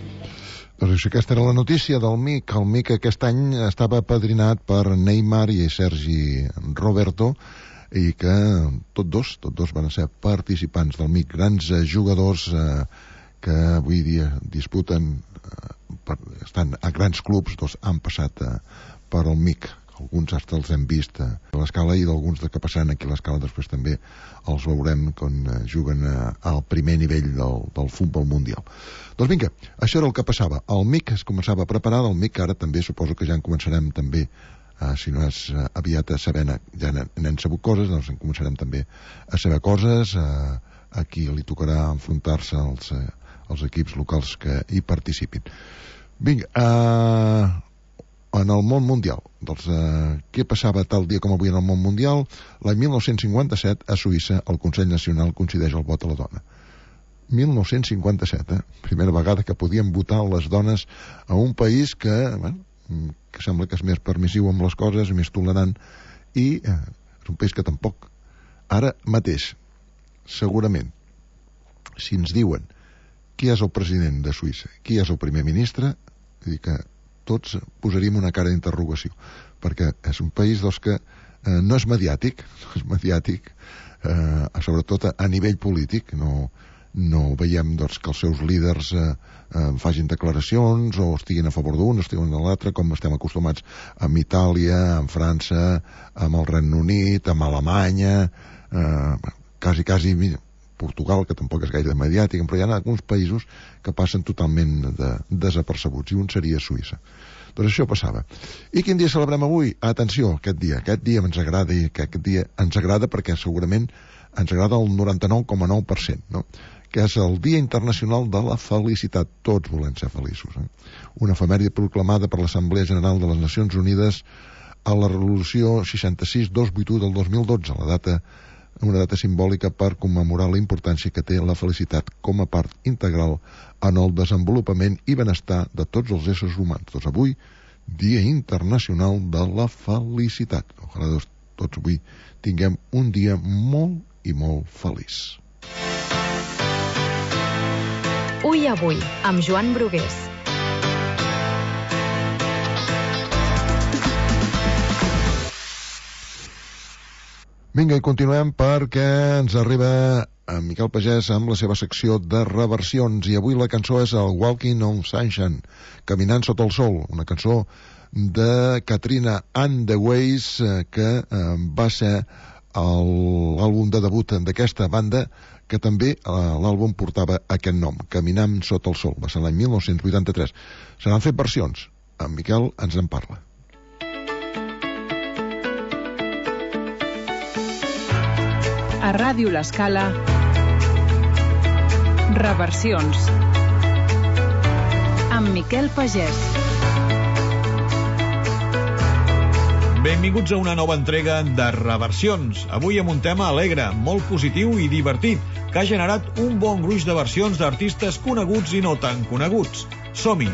Doncs aquesta era la notícia del M I C. El M I C aquest any estava apadrinat per Neymar i Sergi Roberto, i que tots dos, tots dos van ser participants del M I C, grans eh, jugadors eh, que avui dia disputen, eh, per, estan a grans clubs, doncs han passat eh, per el M I C. Alguns hasta els hem vist eh, a l'Escala i d'alguns que passaran aquí a l'Escala després també els veurem quan eh, juguen eh, al primer nivell del, del futbol mundial. Doncs vinga, això era el que passava. El M I C es començava a preparar, del M I C ara també suposo que ja en començarem també Uh, si no és uh, aviat a saber, ja n'hem sabut coses, doncs en començarem també a saber coses. Uh, aquí li tocarà enfrontar-se als, uh, als equips locals que hi participin. Vinga, uh, en el món mundial, doncs, uh, què passava tal dia com avui en el món mundial? L'any mil nou-cents cinquanta-set, a Suïssa, el Consell Nacional concedeix el vot a la dona. mil nou-cents cinquanta-set, eh? Primera vegada que podien votar les dones a un país que, bueno, que sembla que és més permissiu amb les coses, més tolerant, i eh, és un país que tampoc. Ara mateix, segurament, si ens diuen qui és el president de Suïssa, qui és el primer ministre, vull dir que tots posaríem una cara d'interrogació, perquè és un país doncs, que eh, no és mediàtic, no és mediàtic, eh, sobretot a, a nivell polític, no, no veiem doncs, que els seus líders eh, eh, facin declaracions o estiguin a favor d'un o estiguin de l'altre, com estem acostumats amb Itàlia, amb França, amb el Regne Unit, amb Alemanya, eh, quasi, quasi Portugal, que tampoc és gaire mediàtic, però hi ha alguns països que passen totalment de, desapercebuts, i un seria Suïssa. Doncs això passava. I quin dia celebrem avui? Atenció, aquest dia. Aquest dia ens agrada, i aquest dia ens agrada perquè segurament ens agrada el noranta-nou coma nou per cent, no? Que és el Dia Internacional de la Felicitat. Tots volem ser feliços. Eh? Una efemèride proclamada per l'Assemblea General de les Nacions Unides a la resolució seixanta-sis dos cents vuitanta u del dos mil dotze, la data, una data simbòlica per commemorar la importància que té la felicitat com a part integral en el desenvolupament i benestar de tots els éssers humans. Doncs avui, Dia Internacional de la Felicitat. Ojalà doncs, tots avui tinguem un dia molt i molt feliç. Ui Avui, amb Joan Brugués. Vinga, i continuem perquè ens arriba en Miquel Pagès amb la seva secció de reversions, i avui la cançó és el Walking on Sunshine, Caminant sota el sol, una cançó de Katrina and the Waves, que eh, va ser l'àlbum de debut d'aquesta banda, que també eh, l'àlbum portava aquest nom, Caminant sota el sol, va ser l'any mil nou-cents vuitanta-tres. Se n'han fet versions, en Miquel ens en parla. A Ràdio L'Escala, reversions amb Miquel Pagès. Benvinguts a una nova entrega de reversions, avui amb un tema alegre, molt positiu i divertit, que ha generat un bon gruix de versions d'artistes coneguts i no tan coneguts. Som-hi!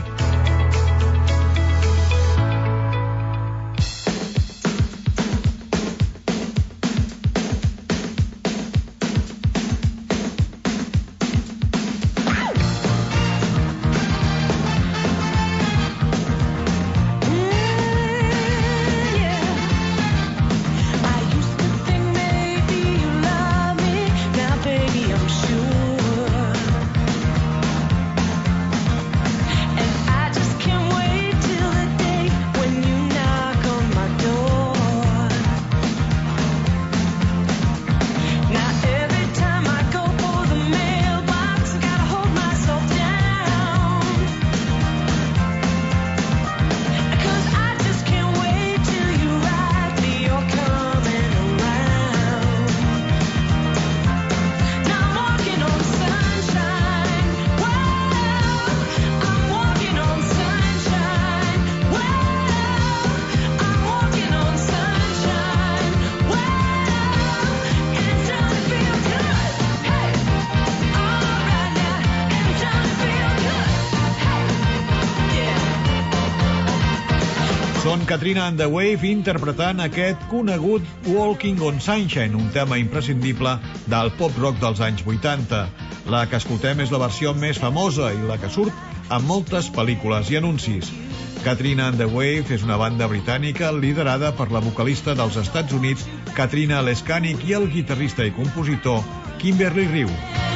Katrina and the Wave interpretant aquest conegut Walking on Sunshine, un tema imprescindible del pop-rock dels anys vuitanta. La que escoltem és la versió més famosa i la que surt en moltes pel·lícules i anuncis. Katrina and the Wave és una banda britànica liderada per la vocalista dels Estats Units, Katrina Lescanik, i el guitarrista i compositor Kimberly Rew.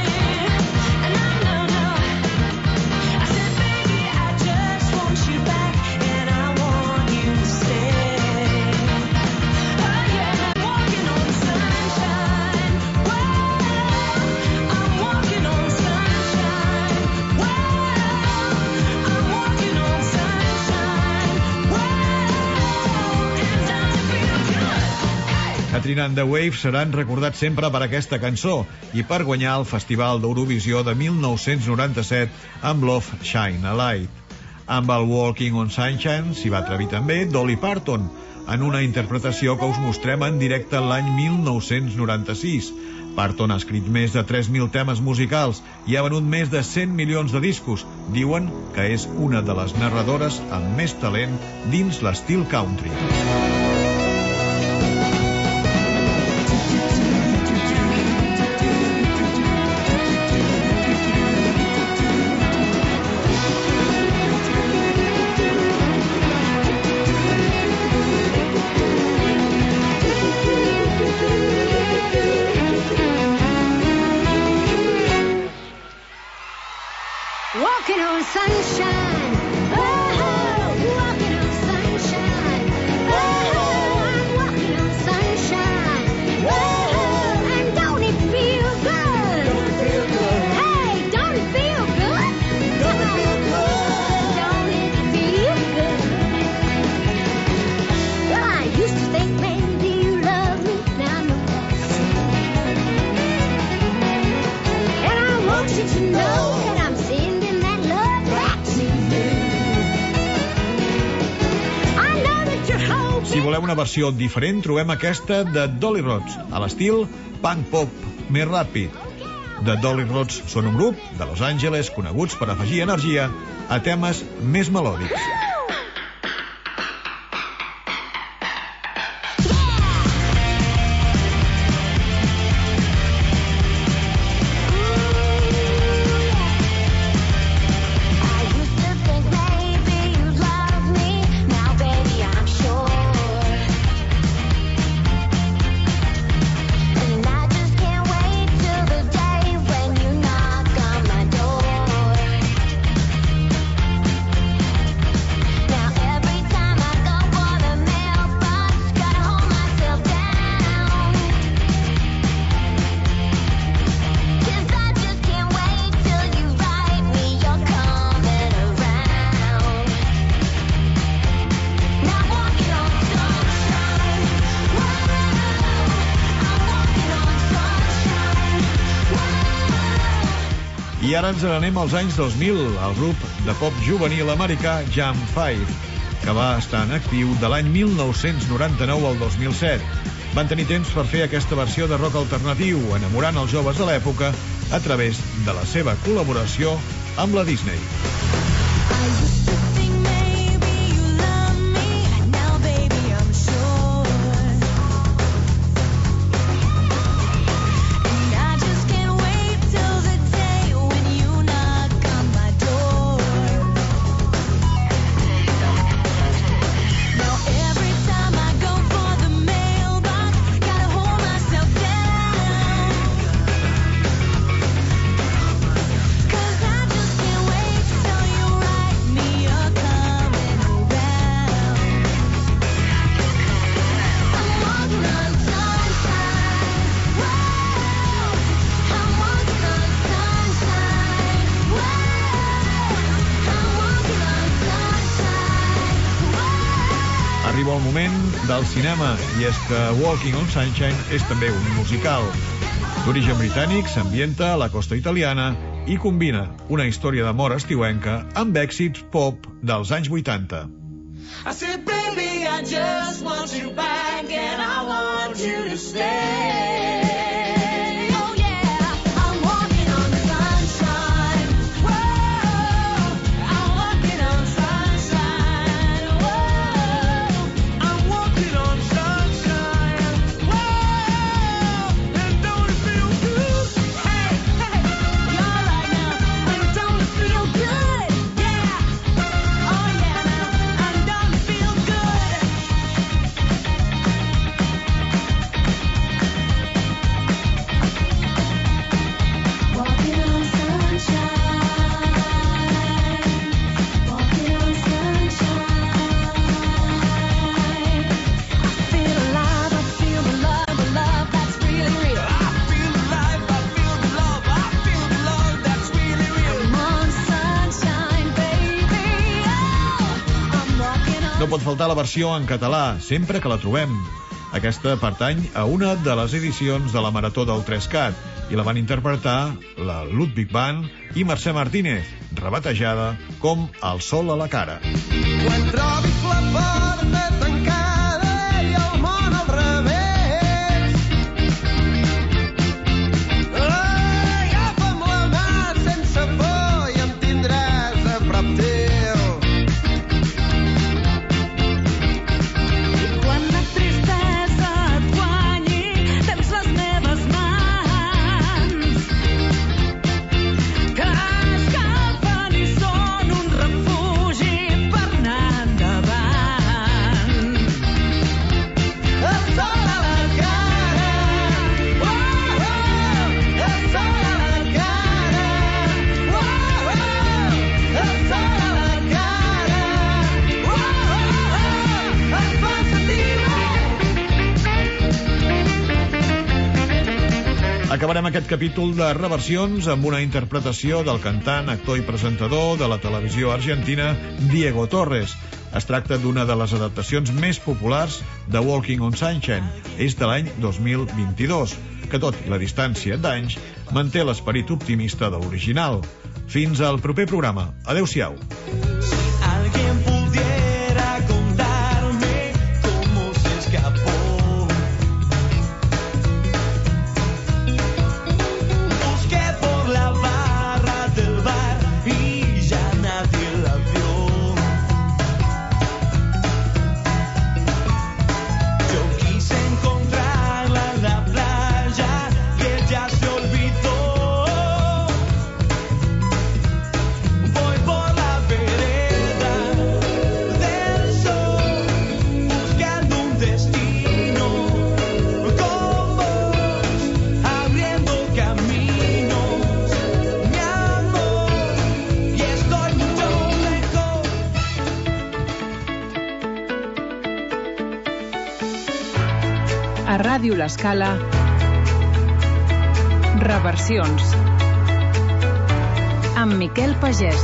Katrina and the Waves seran recordats sempre per aquesta cançó i per guanyar el Festival d'Eurovisió de mil nou-cents noranta-set amb Love Shine a Light. Amb el Walking on Sunshine s'hi va atrevir també Dolly Parton, en una interpretació que us mostrem en directe l'any mil nou-cents noranta-sis. Parton ha escrit més de tres mil temes musicals i ha venut més de cent milions de discos. Diuen que és una de les narradores amb més talent dins l'estil country. Walking on sunshine. Oh, walking on sunshine. Oh, I'm walking on sunshine. Oh, and don't it feel good? Don't it feel good? Hey, don't it feel good? Don't it feel good? Don't it feel good? Well, I used to think maybe you love me, now I know that's true. And I want you to know that I'm sending Si voleu una versió diferent, trobem aquesta de Dolly Rods, a l'estil punk pop més ràpid. The Dolly Rods són un grup de Los Angeles coneguts per afegir energia a temes més melòdics. I ara ens n'anem als anys dos mil, al grup de pop juvenil americà Jam five, que va estar en actiu de l'any mil nou-cents noranta-nou al dos mil set. Van tenir temps per fer aquesta versió de rock alternatiu, enamorant els joves de l'època a través de la seva col·laboració amb la Disney. Arriba el moment del cinema, i és que Walking on Sunshine és també un musical. D'origen britànic, s'ambienta a la costa italiana i combina una història d'amor estiuenca amb èxits pop dels anys vuitanta. I said, baby, I just want you back and I want you to stay. Oh yeah, I'm walking on sunshine. Whoa, I'm walking on sunshine. Whoa, I'm walking on sunshine. Whoa, and don't it feel good? Hey, hey, you're right now, and don't it feel good? Yeah, oh yeah, now, and don't it feel good? Walking on sunshine, walking on sunshine. I feel alive, I feel the love, the love that's really real. I feel alive, I feel the love, I feel the love that's really real. I'm on sunshine, baby, oh, I'm walking on. No pot faltar la versió en català, sempre que la trobem. Aquesta pertany a una de les edicions de la Marató del tres-cat i la van interpretar la Ludwig Band i Mercè Martínez, rebatejada com El sol a la cara. Quan trobis la porta tancada i el món al revés, agafa'm la mà sense por i em tindràs a prop teu. I quan la tristesa et guanyi, tens les meves mans, que escalfen i són un refugi per anar endavant. El sol a la cara, oh, oh, el sol a la cara, oh, oh, el sol a la cara, oh, oh, em fa sentir bé. Acabarem aquest capítol de reversions amb una interpretació del cantant, actor i presentador de la televisió argentina Diego Torres. Es tracta d'una de les adaptacions més populars de Walking on Sunshine. És de l'any dos mil vint-i-dos, que tot i la distància d'anys manté l'esperit optimista de l'original. Fins al proper programa. Adéu-siau. Alguien pudiera contarme cómo se escapó. Busqué por la barra del bar y ya nadie la vio. Yo quise encontrarla en la playa y ella se olvidó. Voy por la vereda del sol, buscando un destino con vos, abriendo caminos, mi amor, y estoy mucho mejor. A Ràdio L'Escala, reversions amb Miquel Pagès.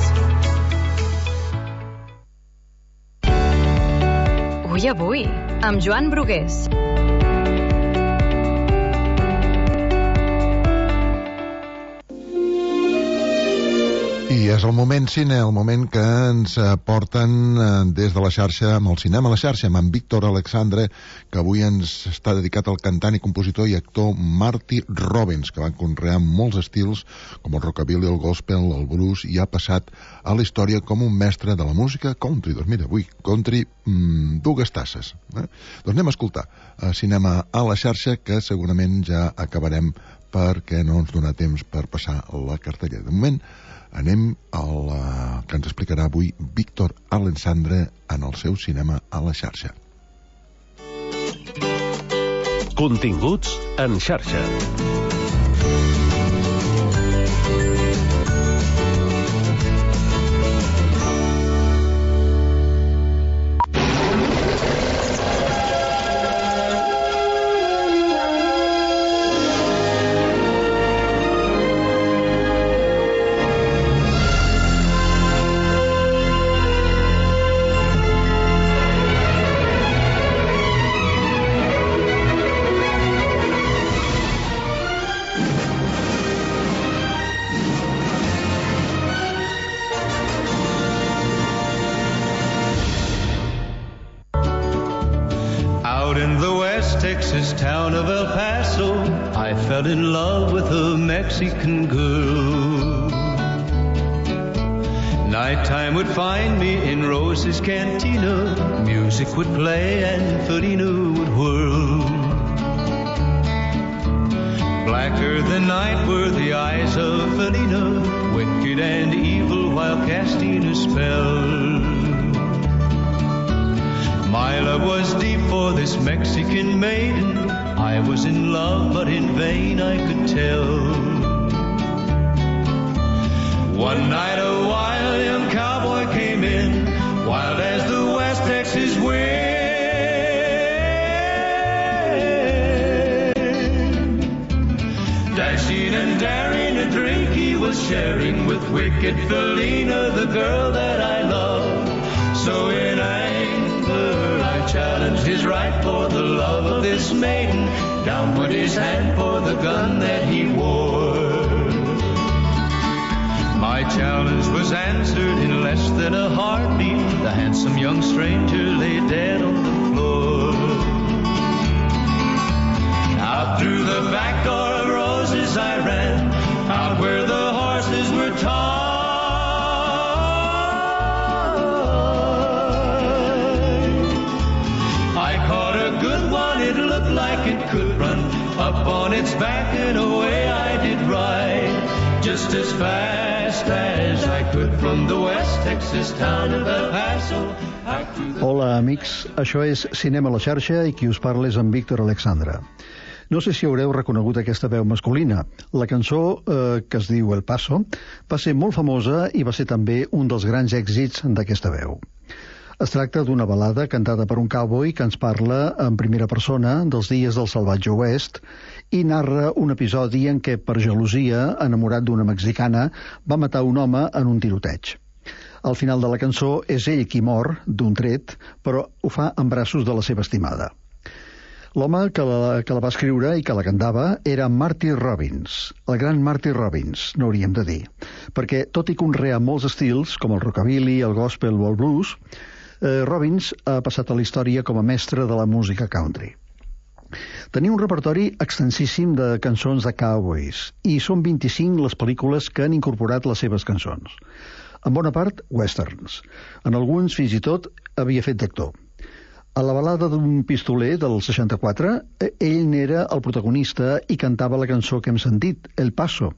Ui, avui, amb Joan Brugués. I és el moment cine, el moment que ens porten des de la xarxa, amb el cinema a la xarxa, amb en Víctor Alexandre, que avui ens està dedicat al cantant i compositor i actor Marty Robbins, que va conrear molts estils, com el rockabilly, el gospel, el blues, i ha passat a la història com un mestre de la música country. Doncs mira, avui, country, mmm, dues tasses. Eh? Doncs anem a escoltar a cinema a la xarxa, que segurament ja acabarem perquè no ens dona temps per passar la cartellera. De moment, anem al que ens explicarà avui Víctor Alexandre en el seu cinema a la xarxa. Continguts en xarxa. Texas town of El Paso, I fell in love with a Mexican girl. Nighttime would find me in Rose's Cantina, music would play and Felina would whirl. Blacker than night were the eyes of Felina, wicked and evil while casting a spell. My love was deep for this Mexican maiden. I was in love, but in vain I could tell. One night a wild young cowboy came in, wild as the West Texas wind. Dashing and daring, a drink he was sharing with wicked Felina, the girl that I love. So in anger I challenged his right for the love of this maiden. Down went his hand for the gun that he wore. My challenge was answered in less than a heartbeat. The handsome young stranger lay dead on the floor. Out through the back door of Roses I ran, out where the horses were tied. It looked like it could run up on its back, and away I did ride, just as fast as I could from the West Texas town of El Paso. Hola, amics. Això és Cinema a la xarxa i qui us parla és en Víctor Alexandre. No sé si haureu reconegut aquesta veu masculina. La cançó, eh, que es diu El Paso, va ser molt famosa i va ser també un dels grans èxits d'aquesta veu. Es tracta d'una balada cantada per un cowboy que ens parla en primera persona dels dies del salvatge oest i narra un episodi en què, per gelosia, enamorat d'una mexicana, va matar un home en un tiroteig. Al final de la cançó és ell qui mor d'un tret, però ho fa en braços de la seva estimada. L'home que la, que la va escriure i que la cantava era Marty Robbins, el gran Marty Robbins, no hauríem de dir, perquè tot i conrear molts estils, com el rockabilly, el gospel o el blues, Eh, Robbins ha passat a la història com a mestre de la música country. Tenia un repertori extensíssim de cançons de cowboys i són vint-i-cinc les pel·lícules que han incorporat les seves cançons. En bona part, westerns. En alguns, fins i tot, havia fet d'actor. A la balada d'un pistoler del seixanta-quatre, ell n'era el protagonista i cantava la cançó que hem sentit, El Paso.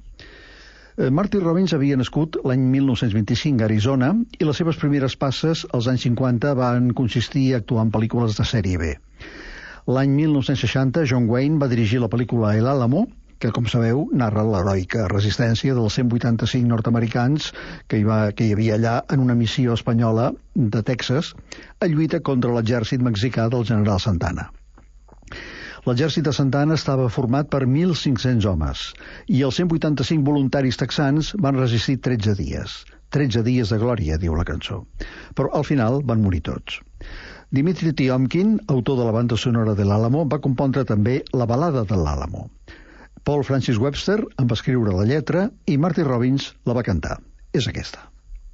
Marty Robbins havia nascut l'any mil nou-cents vint-i-cinc a Arizona i les seves primeres passes als anys cinquanta van consistir a actuar en pel·lícules de sèrie B. L'any mil nou-cents seixanta, John Wayne va dirigir la pel·lícula El Álamo, que, com sabeu, narra l'heroica resistència dels cent vuitanta-cinc nord-americans que hi, va, que hi havia allà en una missió espanyola de Texas a lluita contra l'exèrcit mexicà del general Santana. L'exèrcit de Santana estava format per mil cinc-cents homes i els cent vuitanta-cinc voluntaris texans van resistir tretze dies. tretze dies de glòria, diu la cançó. Però al final van morir tots. Dimitri Tiomkin, autor de la banda sonora de l'Àlamo, va compondre també la balada de l'Àlamo. Paul Francis Webster en va escriure la lletra i Marty Robbins la va cantar. és aquesta.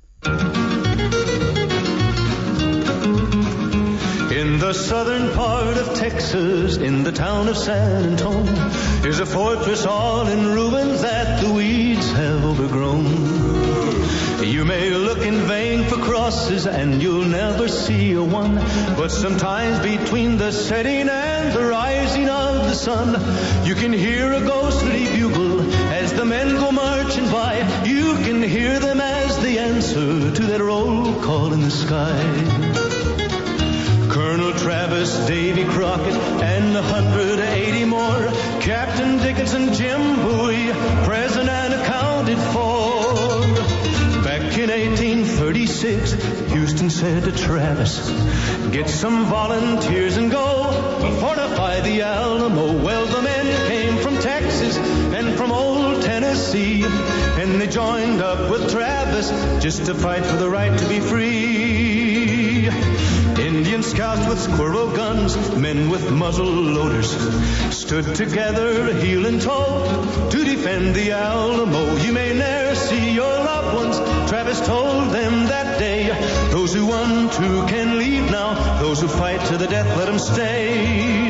In the southern part of Texas, in the town of San Antonio, is a fortress all in ruins that the weeds have overgrown. You may look in vain for crosses and you'll never see a one, but sometimes between the setting and the rising of the sun, you can hear a ghostly bugle as the men go marching by. You can hear them as they answer to that roll call in the sky. Colonel Travis, Davy Crockett, and a hundred eighty more, Captain Dickinson, Jim Bowie, present and accounted for. Back in eighteen thirty-six, Houston said to Travis, get some volunteers and go fortify the Alamo. Well, the men came from Texas and from old Tennessee, and they joined up with Travis just to fight for the right to be free. Indian scouts with squirrel guns, men with muzzle loaders, stood together heel and toe to defend the Alamo. You may ne'er see your loved ones, Travis told them that day. Those who want to can leave now, those who fight to the death, let them stay.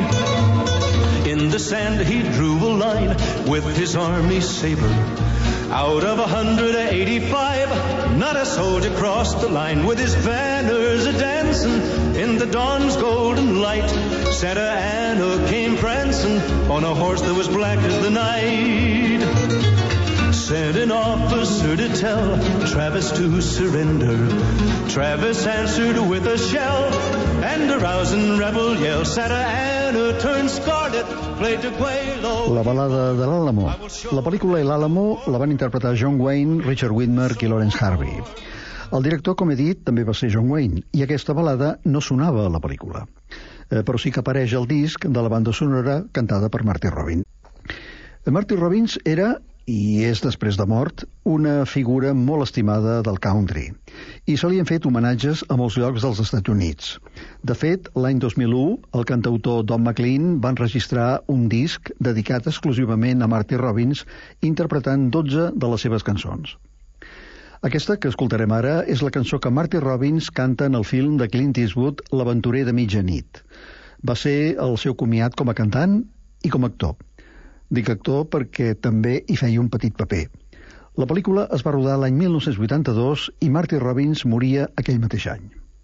In the sand he drew a line with his army saber. Out of one hundred eighty-five, not a soldier crossed the line with his banners a-dancing in the dawn's golden light. Santa Anna came prancing on a horse that was black as the night. Sent an officer to tell Travis to surrender. Travis answered with a shell and a rousing rebel yell. Santa Anna turned scarlet, played to Guaylo. La balada de l'Àlamo. La pel·lícula L'Àlamo la van interpretar John Wayne, Richard Widmark i Lawrence Harvey. El director, com he dit, també va ser John Wayne, i aquesta balada no sonava a la pel·lícula, eh, però sí que apareix al disc de la banda sonora cantada per Marty Robbins. Marty Robbins era, i és després de mort, una figura molt estimada del country, i se li han fet homenatges a molts llocs dels Estats Units. De fet, l'any dos mil u, el cantautor Don McLean va enregistrar un disc dedicat exclusivament a Marty Robbins, interpretant dotze de les seves cançons. Aquesta que escoltarem ara és la cançó que Marty Robbins canta en el film de Clint Eastwood, L'aventurer de mitjanit. Va ser el seu comiat com a cantant i com a actor. Dic actor perquè també hi feia un petit paper. La pel·lícula es va rodar l'any mil nou-cents vuitanta-dos i Marty Robbins moria aquell mateix any.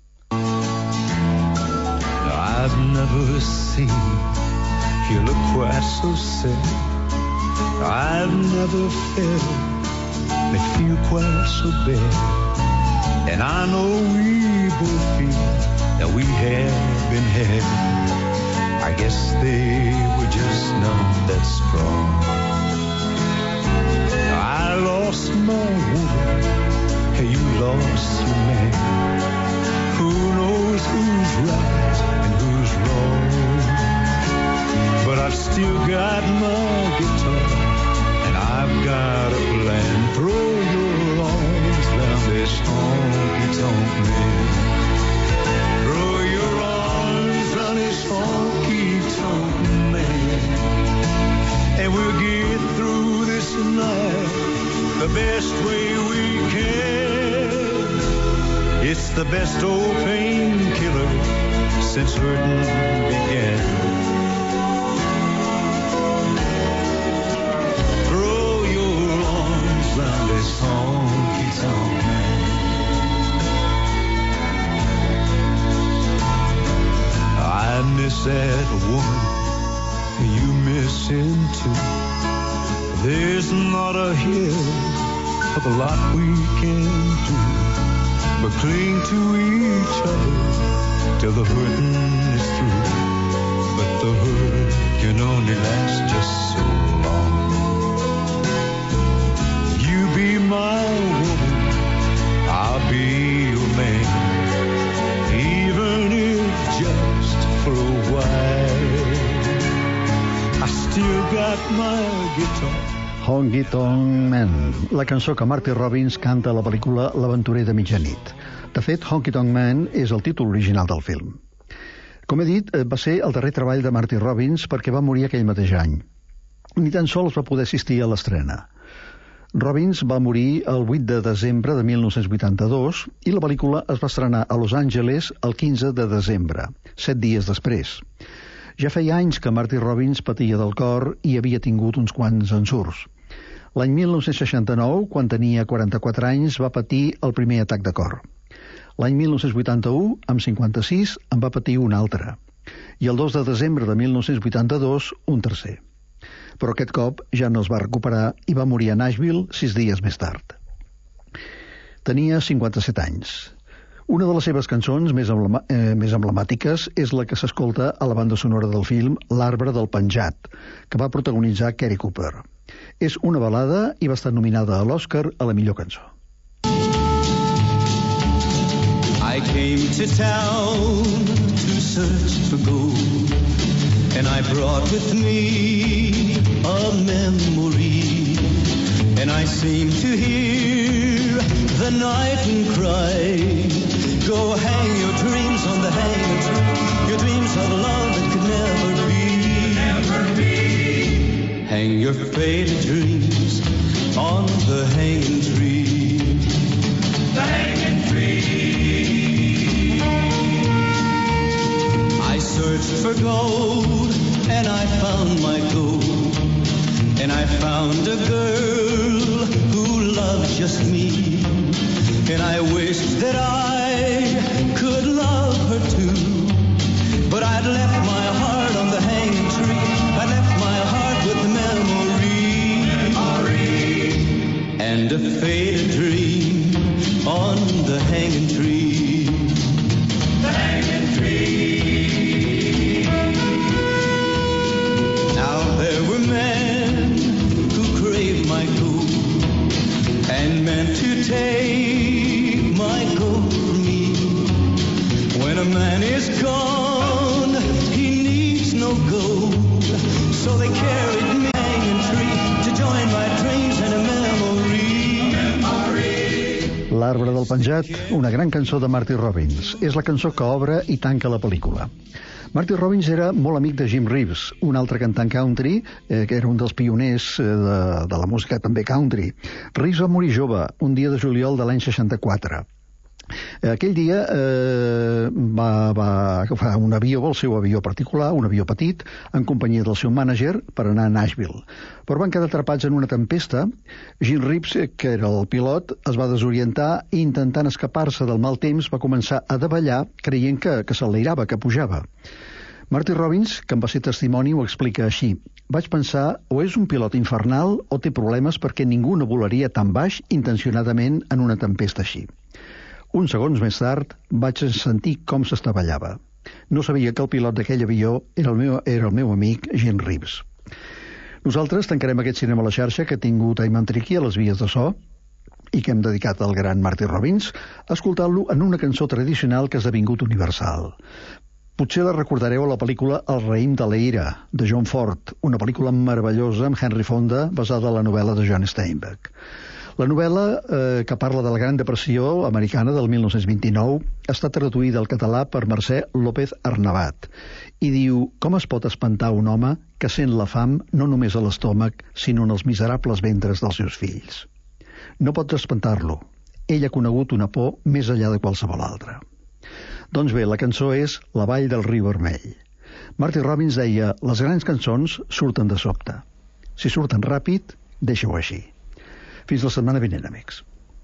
I've never seen you look quite so sad. I've never felt me feel quite so bad. And I know we both feel that we have been had. I guess they were just not that strong. I lost my woman, hey, you lost your man. Who knows who's right and who's wrong? But I've still got my guitar and I've got a plan. Throw your arms round this honky-tonk man. Throw your arms round this honky-tonk man. And we'll get through this night the best way we can. It's the best old painkiller since hurting began. Throw your arms round this honky-tonk man. I miss that woman, you miss him too. There's not a hill of a lot we can do, but cling to each other till the hurting is through. But the hurt can only last just so long. You be my woman, I'll be your man, even if just for a while. I still got my guitar. Honky Tonk Man, la cançó que Marty Robbins canta a la pel·lícula L'aventurer de mitjanit. De fet, Honky Tonk Man és el títol original del film. Com he dit, va ser el darrer treball de Marty Robbins perquè va morir aquell mateix any. Ni tan sols va poder assistir a l'estrena. Robbins va morir el vuit de desembre de mil nou-cents vuitanta-dos i la pel·lícula es va estrenar a Los Angeles el quinze de desembre, set dies després. Ja feia anys que Marty Robbins patia del cor i havia tingut uns quants ensurts. L'any mil nou-cents seixanta-nou, quan tenia quaranta-quatre anys, va patir el primer atac de cor. L'any mil nou-cents vuitanta-u, amb cinquanta-sis, en va patir un altre. I el dos de desembre de mil nou-cents vuitanta-dos, un tercer. Però aquest cop ja no es va recuperar i va morir a Nashville sis dies més tard. Tenia cinquanta-set anys. Una de les seves cançons més, emblema, eh, més emblemàtiques és la que s'escolta a la banda sonora del film L'arbre del penjat, que va protagonitzar Cary Cooper. És una balada i va estar nominada a l'Oscar a la millor cançó. I came to town to search for gold, and I brought with me a memory, and I seem to hear the night wind cry, go hang your dreams on the hanging tree, your dreams of love that could never be, never be. Hang your faded dreams on the hanging tree, the hanging tree. I searched for gold, and I found my gold, and I found a girl who loved just me, and I wished that I could love her too, but I'd left my heart on the hanging tree, I left my heart with the memory, memory, and a faded dream on the hanging tree, the hanging tree. There were men who craved my gold and meant to take my gold from me. When a man is gone, he needs no gold, so they carried me hanging tree to join my dreams and a memory. memory. L'arbre del penjat, una gran cançó de Marty Robbins. És la cançó que obre i tanca la pel·lícula. Marty Robbins era molt amic de Jim Reeves, un altre cantant country, eh, que era un dels pioners eh, de, de la música també country. Reeves va morir jove, un dia de juliol de l'any seixanta-quatre. Aquell dia eh, va, va agafar un avió, el seu avió particular, un avió petit, en companyia del seu mànager, per anar a Nashville. Però van quedar atrapats en una tempesta. Jim Reeves, que era el pilot, es va desorientar i, intentant escapar-se del mal temps, va començar a davallar, creient que, que s'enlairava, que pujava. Marty Robbins, que en va ser testimoni, ho explica així. Vaig pensar, o és un pilot infernal o té problemes perquè ningú no volaria tan baix intencionadament en una tempesta així. Uns segons més tard vaig sentir com s'estavellava. No sabia que el pilot d'aquell avió era el meu, era el meu amic Jim Reeves. Nosaltres tancarem aquest cinema a la xarxa que ha tingut Ayman Triqui a les vies de so i que hem dedicat al gran Marty Robbins, escoltant-lo en una cançó tradicional que ha esdevingut universal. Potser la recordareu a la pel·lícula El raïm de la ira, de John Ford, una pel·lícula meravellosa amb Henry Fonda basada en la novel·la de John Steinbeck. La novel·la, eh, que parla de la Gran Depressió americana del mil nou-cents vint-i-nou, està traduïda al català per Mercè López Arnabat i diu: com es pot espantar un home que sent la fam no només a l'estómac, sinó en els miserables ventres dels seus fills? No pots espantar-lo. Ell ha conegut una por més enllà de qualsevol altra. Doncs bé, la cançó és La vall del riu vermell. Marty Robbins deia: les grans cançons surten de sobte. Si surten ràpid, deixa-ho així. Fins la setmana vinent, amics.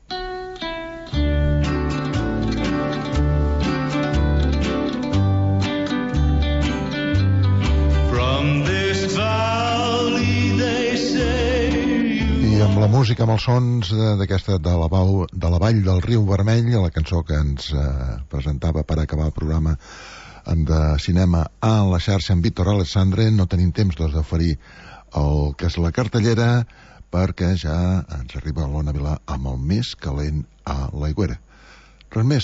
From this valley they say you... I amb la música, amb els sons d'aquesta de la, bau, de la vall del riu vermell, la cançó que ens eh, presentava per acabar el programa de cinema a la xarxa amb Víctor Alessandre, no tenim temps doncs, d'oferir el que és la cartellera, perquè ja ens arriba l'Ona Vilà amb el més calent a l'Aigüera. Res més.